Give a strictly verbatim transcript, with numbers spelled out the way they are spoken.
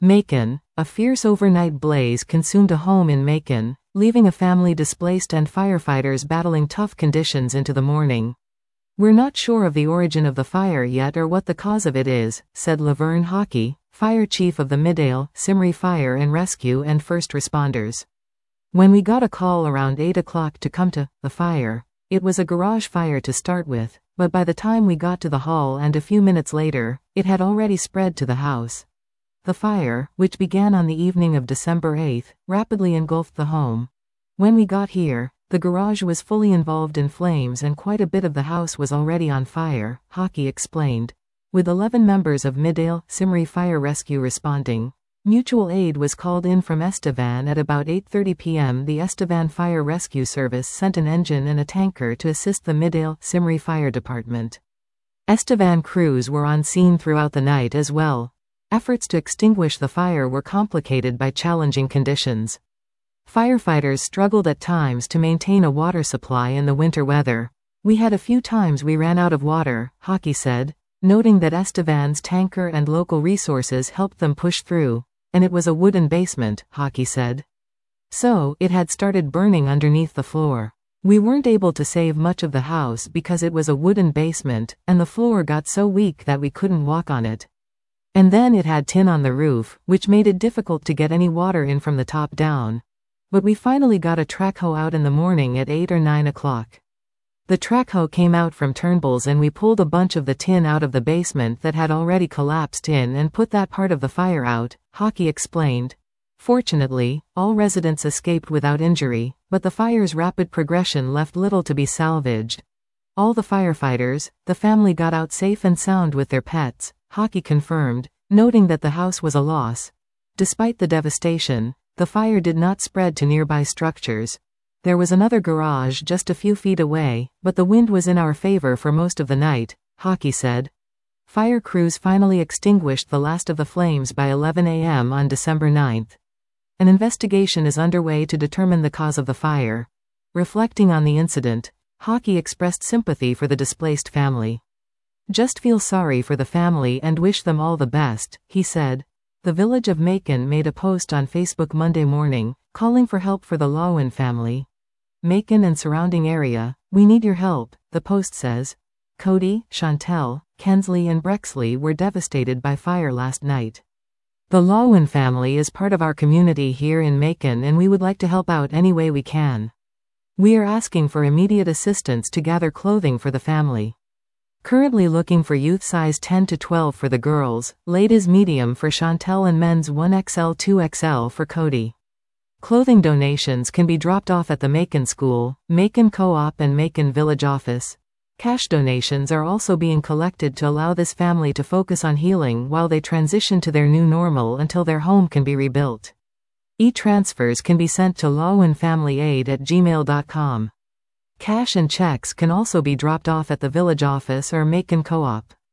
Macon, a fierce overnight blaze consumed a home in Macon, leaving a family displaced and firefighters battling tough conditions into the morning. "We're not sure of the origin of the fire yet or what the cause of it is," said Laverne Hockey, fire chief of the Midale, Simri Fire and Rescue and first responders. "When we got a call around eight o'clock to come to the fire, it was a garage fire to start with, but by the time we got to the hall and a few minutes later, it had already spread to the house. The fire, which began on the evening of December eighth, rapidly engulfed the home. When we got here, the garage was fully involved in flames and quite a bit of the house was already on fire," Hockey explained. With eleven members of Midale, Simri Fire Rescue responding, mutual aid was called in from Estevan at about eight thirty p m The Estevan Fire Rescue Service sent an engine and a tanker to assist the Midale, Simri Fire Department. Estevan crews were on scene throughout the night as well. Efforts to extinguish the fire were complicated by challenging conditions. Firefighters struggled at times to maintain a water supply in the winter weather. "We had a few times we ran out of water," Hockey said, noting that Estevan's tanker and local resources helped them push through, and it was a wooden basement, Hockey said. So, it had started burning underneath the floor. "We weren't able to save much of the house because it was a wooden basement, and the floor got so weak that we couldn't walk on it. And then it had tin on the roof, which made it difficult to get any water in from the top down. But we finally got a track hoe out in the morning at eight or nine o'clock. The track hoe came out from Turnbull's and we pulled a bunch of the tin out of the basement that had already collapsed in and put that part of the fire out," Hockey explained. Fortunately, all residents escaped without injury, but the fire's rapid progression left little to be salvaged. "All the firefighters, the family got out safe and sound with their pets," Hockey confirmed, noting that the house was a loss. Despite the devastation, the fire did not spread to nearby structures. There was another garage just a few feet away, but the wind was in our favor for most of the night, Hockey said. Fire crews finally extinguished the last of the flames by eleven a m on December ninth. An investigation is underway to determine the cause of the fire. Reflecting on the incident, Hockey expressed sympathy for the displaced family. "Just feel sorry for the family and wish them all the best," he said. The village of Macon made a post on Facebook Monday morning, calling for help for the Lowen family. "Macon and surrounding area, we need your help," the post says. Cody, Chantel, Kensley and Brexley were devastated by fire last night. "The Lowen family is part of our community here in Macon and we would like to help out any way we can. We are asking for immediate assistance to gather clothing for the family. Currently looking for youth size ten to twelve for the girls, ladies medium for Chantel and men's one X L two X L for Cody. Clothing donations can be dropped off at the Macon School, Macon Co-op and Macon Village Office. Cash donations are also being collected to allow this family to focus on healing while they transition to their new normal until their home can be rebuilt. E-transfers can be sent to lowenfamilyaid at gmail dot com. Cash and checks can also be dropped off at the village office or Macon Co-op.